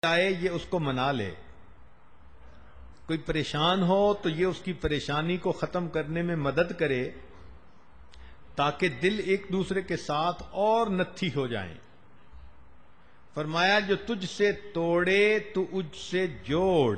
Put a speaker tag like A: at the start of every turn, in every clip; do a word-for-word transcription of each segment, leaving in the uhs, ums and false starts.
A: آئے یہ اس کو منا لے، کوئی پریشان ہو تو یہ اس کی پریشانی کو ختم کرنے میں مدد کرے تاکہ دل ایک دوسرے کے ساتھ اور نتھی ہو جائیں۔ فرمایا جو تجھ سے توڑے تو اجھ سے جوڑ۔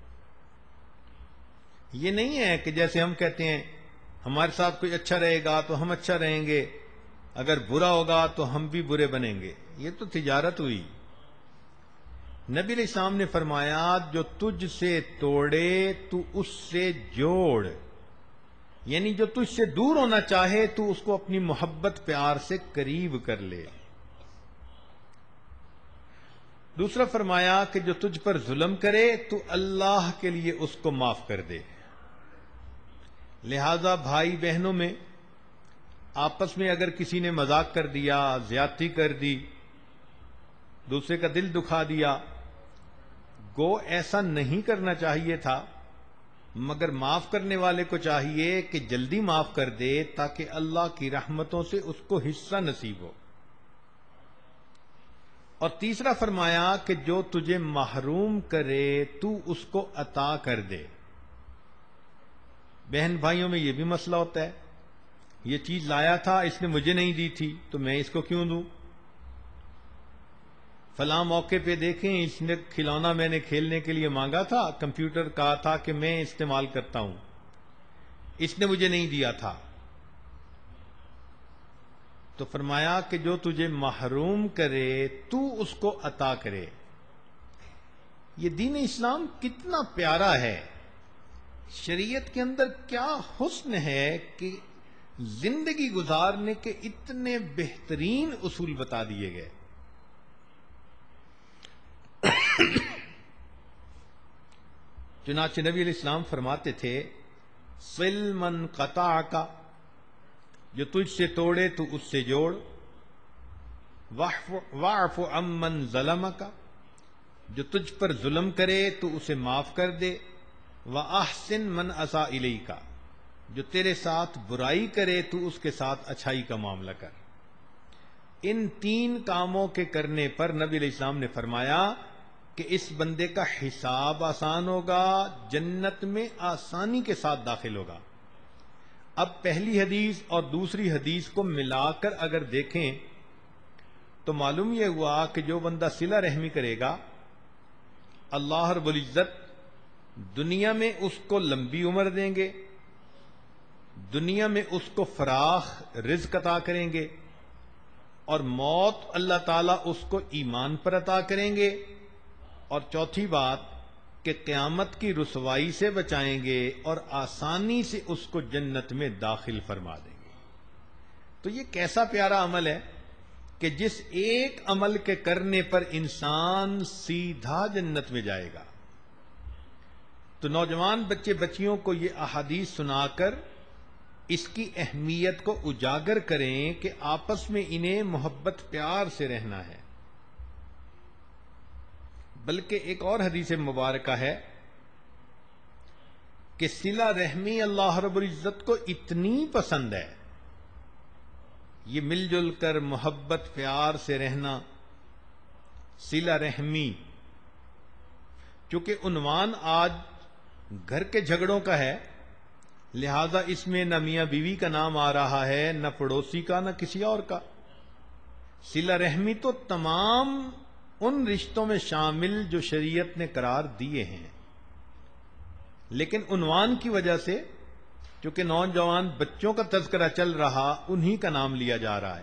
A: یہ نہیں ہے کہ جیسے ہم کہتے ہیں ہمارے ساتھ کوئی اچھا رہے گا تو ہم اچھا رہیں گے، اگر برا ہوگا تو ہم بھی برے بنیں گے، یہ تو تجارت ہوئی۔ نبی علیہ السلام نے فرمایا جو تجھ سے توڑے تو اس سے جوڑ، یعنی جو تجھ سے دور ہونا چاہے تو اس کو اپنی محبت پیار سے قریب کر لے۔ دوسرا فرمایا کہ جو تجھ پر ظلم کرے تو اللہ کے لیے اس کو معاف کر دے۔ لہذا بھائی بہنوں میں آپس میں اگر کسی نے مذاق کر دیا، زیادتی کر دی، دوسرے کا دل دکھا دیا، گو ایسا نہیں کرنا چاہیے تھا، مگر معاف کرنے والے کو چاہیے کہ جلدی معاف کر دے تاکہ اللہ کی رحمتوں سے اس کو حصہ نصیب ہو۔ اور تیسرا فرمایا کہ جو تجھے محروم کرے تو اس کو عطا کر دے۔ بہن بھائیوں میں یہ بھی مسئلہ ہوتا ہے، یہ چیز لایا تھا اس نے مجھے نہیں دی تھی تو میں اس کو کیوں دوں؟ فلاں موقع پہ دیکھیں اس نے کھلونا میں نے کھیلنے کے لیے مانگا تھا، کمپیوٹر کہا تھا کہ میں استعمال کرتا ہوں، اس نے مجھے نہیں دیا تھا، تو فرمایا کہ جو تجھے محروم کرے تو اس کو عطا کرے۔ یہ دین اسلام کتنا پیارا ہے، شریعت کے اندر کیا حسن ہے کہ زندگی گزارنے کے اتنے بہترین اصول بتا دیے گئے۔ چنانچہ نبی علیہ السلام فرماتے تھے صل من قطعک، جو تجھ سے توڑے تو اس سے جوڑ، واعف عمن ظلمک، جو تجھ پر ظلم کرے تو اسے معاف کر دے، واحسن من اساء الیک، جو تیرے ساتھ برائی کرے تو اس کے ساتھ اچھائی کا معاملہ کر۔ ان تین کاموں کے کرنے پر نبی علیہ السلام نے فرمایا کہ اس بندے کا حساب آسان ہوگا، جنت میں آسانی کے ساتھ داخل ہوگا۔ اب پہلی حدیث اور دوسری حدیث کو ملا کر اگر دیکھیں تو معلوم یہ ہوا کہ جو بندہ صلہ رحمی کرے گا اللہ رب العزت دنیا میں اس کو لمبی عمر دیں گے، دنیا میں اس کو فراخ رزق عطا کریں گے، اور موت اللہ تعالیٰ اس کو ایمان پر عطا کریں گے، اور چوتھی بات کہ قیامت کی رسوائی سے بچائیں گے اور آسانی سے اس کو جنت میں داخل فرما دیں گے۔ تو یہ کیسا پیارا عمل ہے کہ جس ایک عمل کے کرنے پر انسان سیدھا جنت میں جائے گا۔ تو نوجوان بچے بچیوں کو یہ احادیث سنا کر اس کی اہمیت کو اجاگر کریں کہ آپس میں انہیں محبت پیار سے رہنا ہے۔ بلکہ ایک اور حدیث مبارکہ ہے کہ صلہ رحمی اللہ رب العزت کو اتنی پسند ہے، یہ مل جل کر محبت پیار سے رہنا، صلہ رحمی، چونکہ عنوان آج گھر کے جھگڑوں کا ہے، لہذا اس میں نہ میاں بیوی کا نام آ رہا ہے، نہ پڑوسی کا، نہ کسی اور کا۔ صلہ رحمی تو تمام ان رشتوں میں شامل جو شریعت نے قرار دیے ہیں، لیکن عنوان کی وجہ سے چونکہ نوجوان بچوں کا تذکرہ چل رہا انہی کا نام لیا جا رہا ہے۔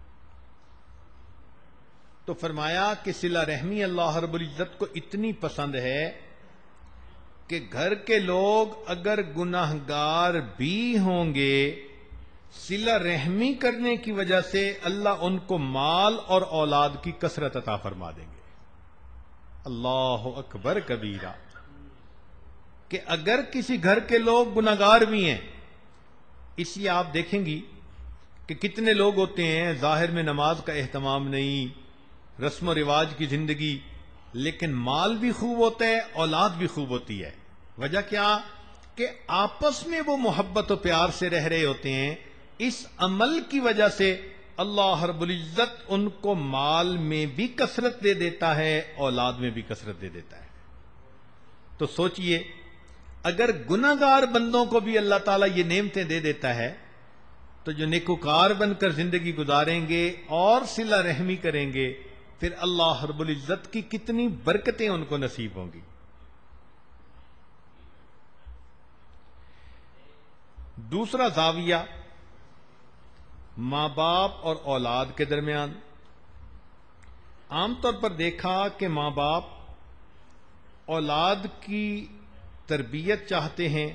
A: تو فرمایا کہ صلہ رحمی اللہ رب العزت کو اتنی پسند ہے کہ گھر کے لوگ اگر گناہگار بھی ہوں گے، صلہ رحمی کرنے کی وجہ سے اللہ ان کو مال اور اولاد کی کثرت عطا فرما دیں گے۔ اللہ اکبر کبیرہ، کہ اگر کسی گھر کے لوگ گناہگار بھی ہیں، اس لیے آپ دیکھیں گی کہ کتنے لوگ ہوتے ہیں ظاہر میں نماز کا اہتمام نہیں، رسم و رواج کی زندگی، لیکن مال بھی خوب ہوتا ہے، اولاد بھی خوب ہوتی ہے۔ وجہ کیا؟ کہ آپس میں وہ محبت و پیار سے رہ رہے ہوتے ہیں۔ اس عمل کی وجہ سے اللہ رب العزت ان کو مال میں بھی کثرت دے دیتا ہے، اولاد میں بھی کثرت دے دیتا ہے۔ تو سوچئے اگر گناہگار بندوں کو بھی اللہ تعالیٰ یہ نعمتیں دے دیتا ہے تو جو نیکوکار بن کر زندگی گزاریں گے اور صلہ رحمی کریں گے، پھر اللہ رب العزت کی کتنی برکتیں ان کو نصیب ہوں گی۔ دوسرا زاویہ ماں باپ اور اولاد کے درمیان۔ عام طور پر دیکھا کہ ماں باپ اولاد کی تربیت چاہتے ہیں،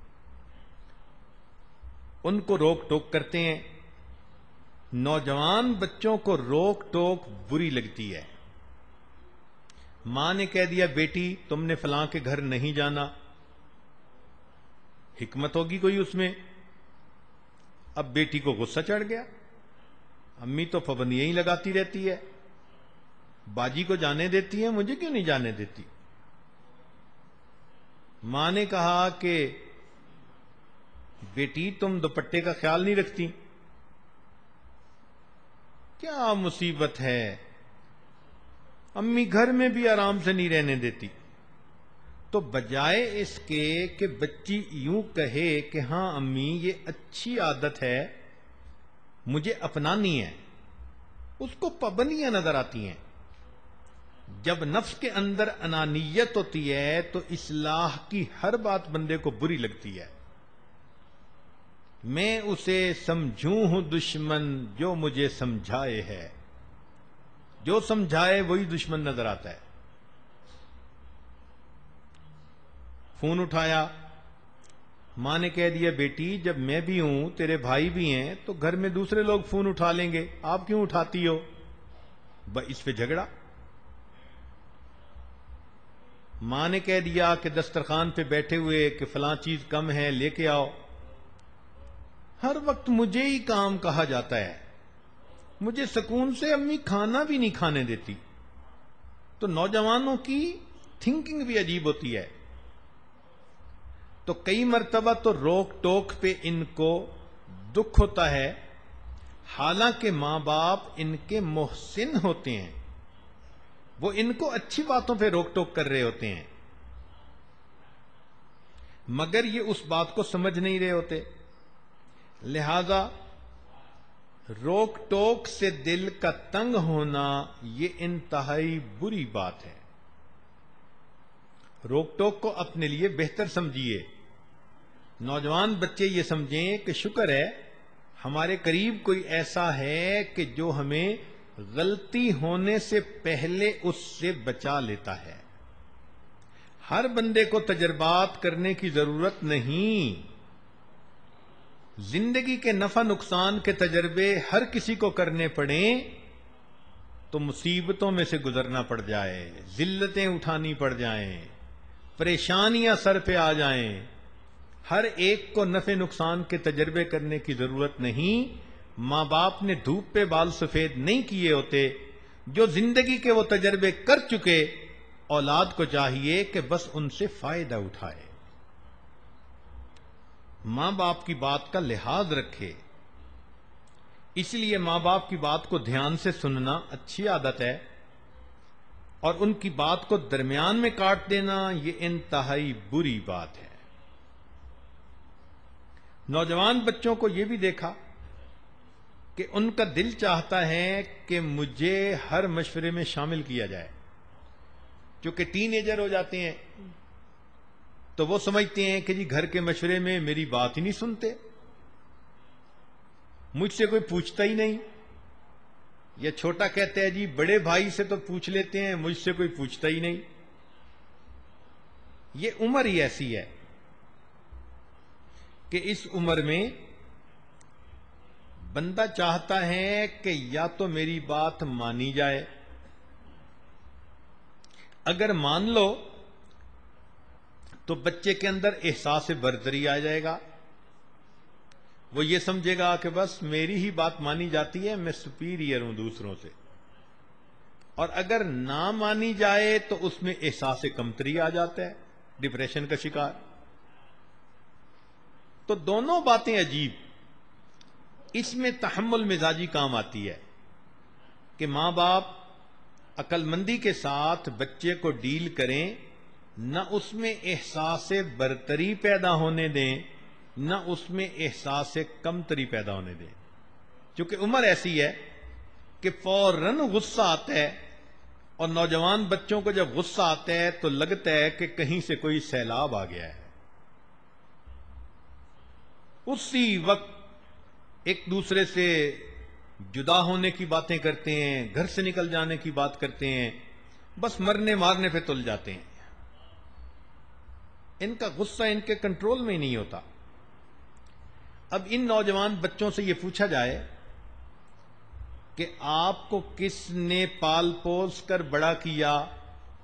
A: ان کو روک ٹوک کرتے ہیں۔ نوجوان بچوں کو روک ٹوک بری لگتی ہے۔ ماں نے کہہ دیا بیٹی تم نے فلاں کے گھر نہیں جانا، حکمت ہوگی کوئی اس میں، اب بیٹی کو غصہ چڑھ گیا، امی تو پابندیاں ہی لگاتی رہتی ہے، باجی کو جانے دیتی ہے، مجھے کیوں نہیں جانے دیتی۔ ماں نے کہا کہ بیٹی تم دوپٹے کا خیال نہیں رکھتی، کیا مصیبت ہے، امی گھر میں بھی آرام سے نہیں رہنے دیتی۔ تو بجائے اس کے کہ بچی یوں کہے کہ ہاں امی یہ اچھی عادت ہے مجھے اپنانی ہے، اس کو پابندیاں نظر آتی ہیں۔ جب نفس کے اندر انانیت ہوتی ہے تو اصلاح کی ہر بات بندے کو بری لگتی ہے۔ میں اسے سمجھوں ہوں دشمن جو مجھے سمجھائے ہے، جو سمجھائے وہی دشمن نظر آتا ہے۔ فون اٹھایا، ماں نے کہہ دیا بیٹی جب میں بھی ہوں تیرے بھائی بھی ہیں تو گھر میں دوسرے لوگ فون اٹھا لیں گے، آپ کیوں اٹھاتی ہو؟ اس پہ جھگڑا۔ ماں نے کہہ دیا کہ دسترخوان پہ بیٹھے ہوئے کہ فلاں چیز کم ہے لے کے آؤ، ہر وقت مجھے ہی کام کہا جاتا ہے، مجھے سکون سے امی کھانا بھی نہیں کھانے دیتی۔ تو نوجوانوں کی تھنکنگ بھی عجیب ہوتی ہے۔ تو کئی مرتبہ تو روک ٹوک پہ ان کو دکھ ہوتا ہے، حالانکہ ماں باپ ان کے محسن ہوتے ہیں، وہ ان کو اچھی باتوں پہ روک ٹوک کر رہے ہوتے ہیں، مگر یہ اس بات کو سمجھ نہیں رہے ہوتے۔ لہذا روک ٹوک سے دل کا تنگ ہونا یہ انتہائی بری بات ہے۔ روک ٹوک کو اپنے لیے بہتر سمجھیے۔ نوجوان بچے یہ سمجھیں کہ شکر ہے ہمارے قریب کوئی ایسا ہے کہ جو ہمیں غلطی ہونے سے پہلے اس سے بچا لیتا ہے۔ ہر بندے کو تجربات کرنے کی ضرورت نہیں، زندگی کے نفع نقصان کے تجربے ہر کسی کو کرنے پڑیں تو مصیبتوں میں سے گزرنا پڑ جائے، ذلتیں اٹھانی پڑ جائیں، پریشانیاں سر پہ آ جائیں، ہر ایک کو نفع نقصان کے تجربے کرنے کی ضرورت نہیں۔ ماں باپ نے دھوپ پہ بال سفید نہیں کیے ہوتے، جو زندگی کے وہ تجربے کر چکے، اولاد کو چاہیے کہ بس ان سے فائدہ اٹھائے، ماں باپ کی بات کا لحاظ رکھے۔ اس لیے ماں باپ کی بات کو دھیان سے سننا اچھی عادت ہے، اور ان کی بات کو درمیان میں کاٹ دینا یہ انتہائی بری بات ہے۔ نوجوان بچوں کو یہ بھی دیکھا کہ ان کا دل چاہتا ہے کہ مجھے ہر مشورے میں شامل کیا جائے، چونکہ ٹین ایجر ہو جاتے ہیں تو وہ سمجھتے ہیں کہ جی گھر کے مشورے میں میری بات ہی نہیں سنتے، مجھ سے کوئی پوچھتا ہی نہیں، یا چھوٹا کہتا ہے جی بڑے بھائی سے تو پوچھ لیتے ہیں مجھ سے کوئی پوچھتا ہی نہیں۔ یہ عمر ہی ایسی ہے کہ اس عمر میں بندہ چاہتا ہے کہ یا تو میری بات مانی جائے، اگر مان لو تو بچے کے اندر احساس برتری آ جائے گا، وہ یہ سمجھے گا کہ بس میری ہی بات مانی جاتی ہے، میں سپیریئر ہوں دوسروں سے، اور اگر نہ مانی جائے تو اس میں احساس کمتری آ جاتا ہے، ڈپریشن کا شکار۔ تو دونوں باتیں عجیب۔ اس میں تحمل مزاجی کام آتی ہے کہ ماں باپ عقل مندی کے ساتھ بچے کو ڈیل کریں، نہ اس میں احساس برتری پیدا ہونے دیں، نہ اس میں احساس کمتری پیدا ہونے دیں، کیونکہ عمر ایسی ہے کہ فوراً غصہ آتا ہے، اور نوجوان بچوں کو جب غصہ آتا ہے تو لگتا ہے کہ کہیں سے کوئی سیلاب آ گیا ہے، اسی وقت ایک دوسرے سے جدا ہونے کی باتیں کرتے ہیں، گھر سے نکل جانے کی بات کرتے ہیں، بس مرنے مارنے پہ تل جاتے ہیں۔ ان کا غصہ ان کے کنٹرول میں ہی نہیں ہوتا۔ اب ان نوجوان بچوں سے یہ پوچھا جائے کہ آپ کو کس نے پال پوس کر بڑا کیا،